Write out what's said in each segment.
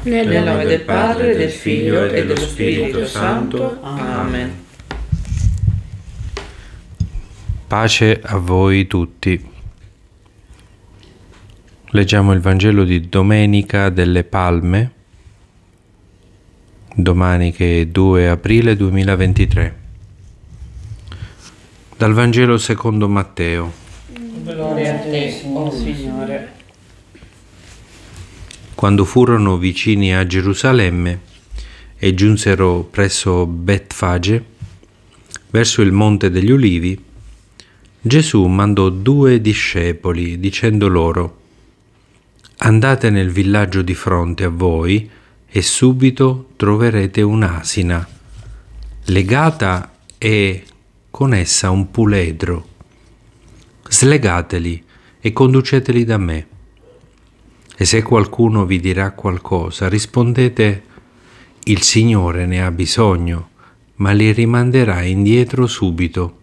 Nel nome del Padre, del Figlio e dello Spirito Santo. Amen. Pace a voi tutti. Leggiamo il Vangelo di Domenica delle Palme, domani che è 2 aprile 2023. Dal Vangelo secondo Matteo. Gloria a te, o Signore. Quando furono vicini a Gerusalemme e giunsero presso Betfage, verso il Monte degli Ulivi, Gesù mandò 2 discepoli, dicendo loro: «Andate nel villaggio di fronte a voi e subito troverete un'asina, legata e con essa un puledro. Slegateli e conduceteli da me. E se qualcuno vi dirà qualcosa, rispondete: il Signore ne ha bisogno, ma li rimanderà indietro subito».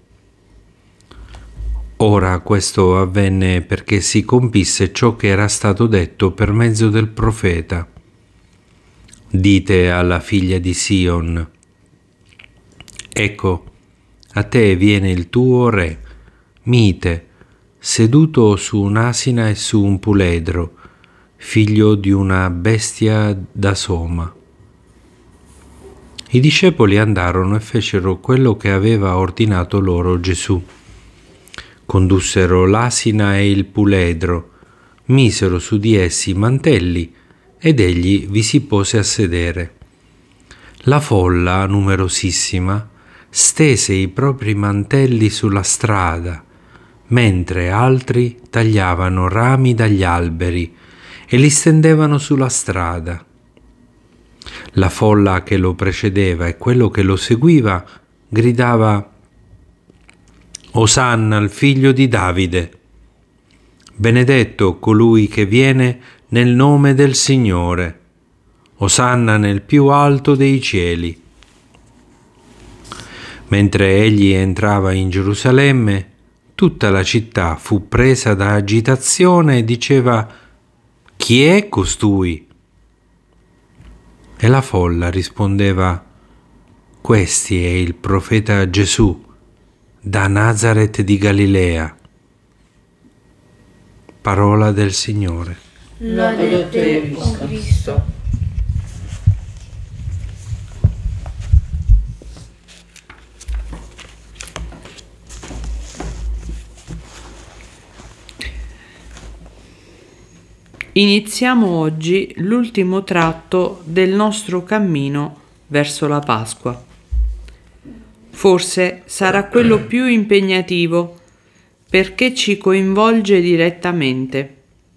Ora questo avvenne perché si compisse ciò che era stato detto per mezzo del profeta: «Dite alla figlia di Sion: ecco, a te viene il tuo re, mite, seduto su un'asina e su un puledro, figlio di una bestia da soma». I discepoli andarono e fecero quello che aveva ordinato loro Gesù. Condussero l'asina e il puledro, misero su di essi i mantelli ed egli vi si pose a sedere. La folla, numerosissima, stese i propri mantelli sulla strada, mentre altri tagliavano rami dagli alberi e li stendevano sulla strada. La folla che lo precedeva e quello che lo seguiva gridava: «Osanna al figlio di Davide! Benedetto colui che viene nel nome del Signore! Osanna nel più alto dei cieli!» Mentre egli entrava in Gerusalemme, tutta la città fu presa da agitazione e diceva: «Chi è costui?» E la folla rispondeva: «Questi è il profeta Gesù, da Nazaret di Galilea». Parola del Signore. Lode a te, o Cristo. Iniziamo oggi l'ultimo tratto del nostro cammino verso la Pasqua. Forse sarà quello più impegnativo perché ci coinvolge direttamente.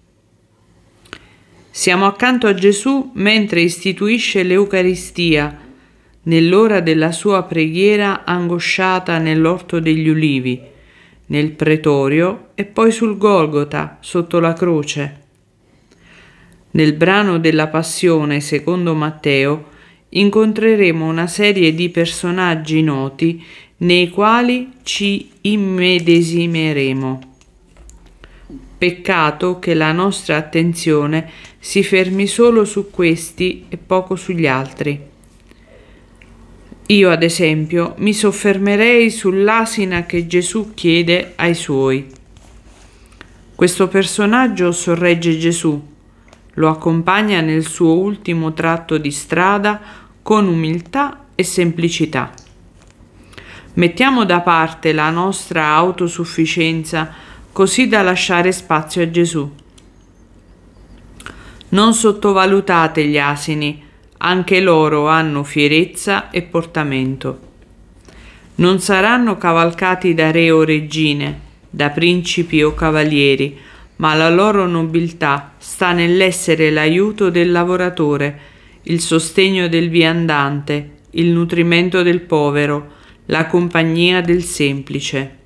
Siamo accanto a Gesù mentre istituisce l'Eucaristia nell'ora della sua preghiera angosciata nell'Orto degli Ulivi, nel Pretorio e poi sul Golgota sotto la croce. Nel brano della Passione secondo Matteo incontreremo una serie di personaggi noti nei quali ci immedesimeremo. Peccato che la nostra attenzione si fermi solo su questi e poco sugli altri. Io, ad esempio, mi soffermerei sull'asina che Gesù chiede ai suoi. Questo personaggio sorregge Gesù, lo accompagna nel suo ultimo tratto di strada con umiltà e semplicità. Mettiamo da parte la nostra autosufficienza così da lasciare spazio a Gesù. Non sottovalutate gli asini, anche loro hanno fierezza e portamento. Non saranno cavalcati da re o regine, da principi o cavalieri, ma la loro nobiltà sta nell'essere l'aiuto del lavoratore, il sostegno del viandante, il nutrimento del povero, la compagnia del semplice.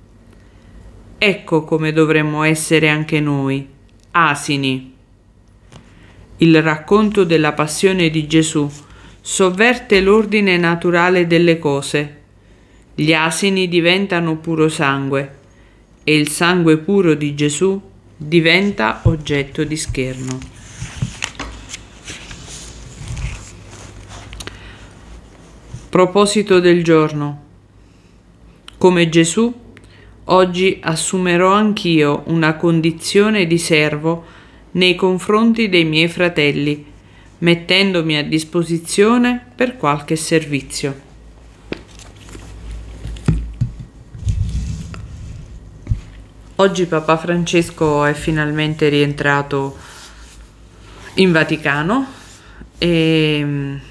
Ecco come dovremmo essere anche noi, asini. Il racconto della passione di Gesù sovverte l'ordine naturale delle cose. Gli asini diventano puro sangue e il sangue puro di Gesù diventa oggetto di scherno. Proposito del giorno. Come Gesù, oggi assumerò anch'io una condizione di servo nei confronti dei miei fratelli, mettendomi a disposizione per qualche servizio. Oggi Papa Francesco è finalmente rientrato in Vaticano e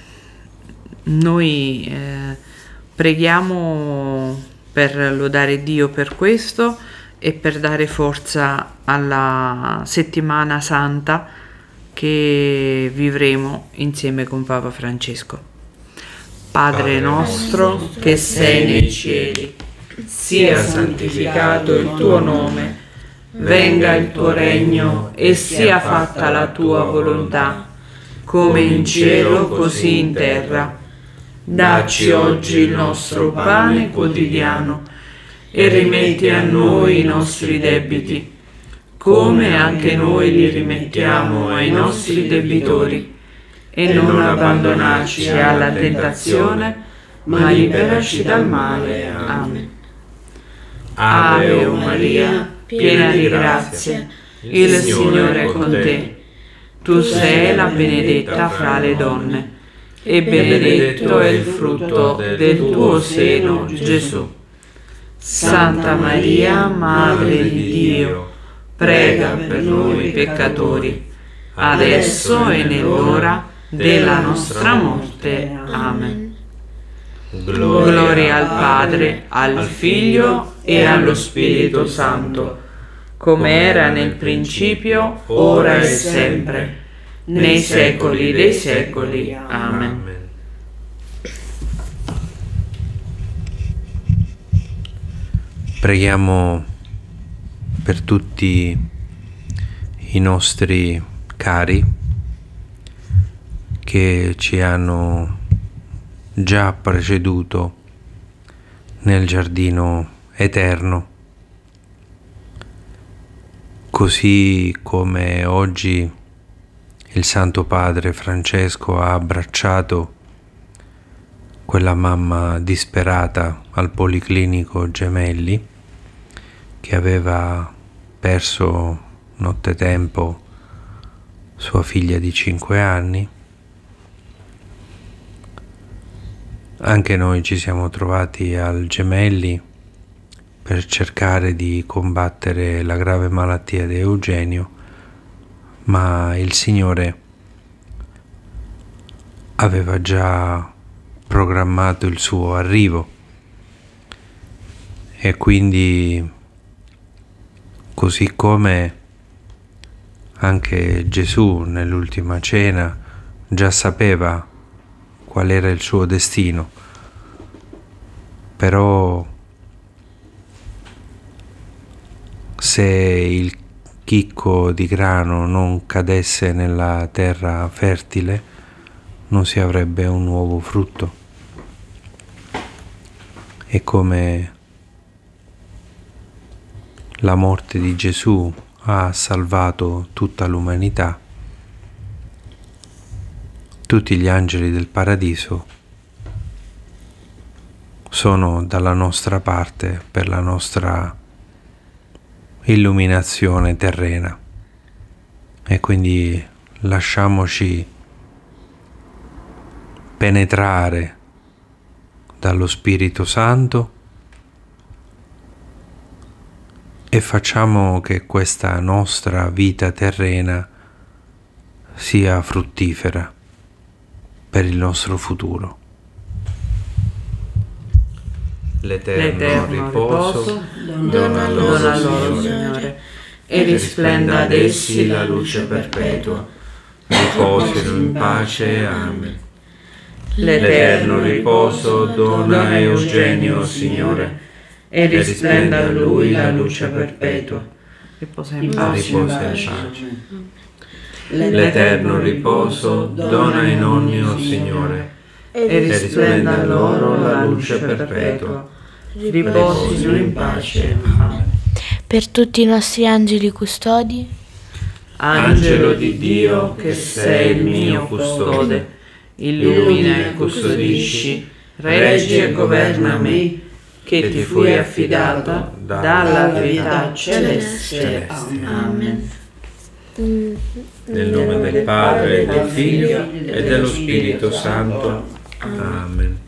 noi preghiamo per lodare Dio per questo e per dare forza alla settimana santa che vivremo insieme con Papa Francesco. Padre nostro che sei nei cieli, sia santificato il tuo nome, venga il tuo regno e sia fatta la tua volontà, come in cielo così in terra. Dacci oggi il nostro pane quotidiano e rimetti a noi i nostri debiti, come anche noi li rimettiamo ai nostri debitori, e non abbandonarci alla tentazione, ma liberaci dal male. Amen. Ave Maria, piena di grazia, il Signore è con te. Tu sei la benedetta fra le donne, e benedetto è il frutto del tuo seno, Gesù. Santa Maria, Madre di Dio, prega per noi peccatori, adesso e nell'ora della nostra morte. Amen. Gloria al Padre, al Figlio e allo Spirito Santo, come era nel principio, ora e sempre, nei secoli dei secoli. Amen. Preghiamo per tutti i nostri cari che ci hanno già preceduto nel giardino eterno, così come oggi il Santo Padre Francesco ha abbracciato quella mamma disperata al Policlinico Gemelli che aveva perso nottetempo sua figlia di 5 anni. Anche noi ci siamo trovati al Gemelli per cercare di combattere la grave malattia di Eugenio, ma il Signore aveva già programmato il suo arrivo e quindi, così come anche Gesù nell'ultima cena già sapeva qual era il suo destino, però se il chicco di grano non cadesse nella terra fertile non si avrebbe un nuovo frutto. E come la morte di Gesù ha salvato tutta l'umanità, tutti gli angeli del paradiso sono dalla nostra parte per la nostra illuminazione terrena, e quindi lasciamoci penetrare dallo Spirito Santo e facciamo che questa nostra vita terrena sia fruttifera per il nostro futuro. L'eterno riposo dona loro, Signore, e risplenda ad essi la luce perpetua. Riposino in pace. Amen. L'eterno riposo dona a Eugenio, Signore, e risplenda a lui la luce perpetua. Riposa in pace. L'eterno riposo dona ai nonni, o Signore, e risplenda a loro la luce perpetua. Riposino in pace. Amen. Per tutti i nostri angeli custodi, Angelo di Dio, che sei il mio custode, illumina e custodisci, reggi e governa me, che ti fui affidato dalla pietà celeste. Amen. Nel nome del Padre, del Figlio e dello Spirito Santo. Amen.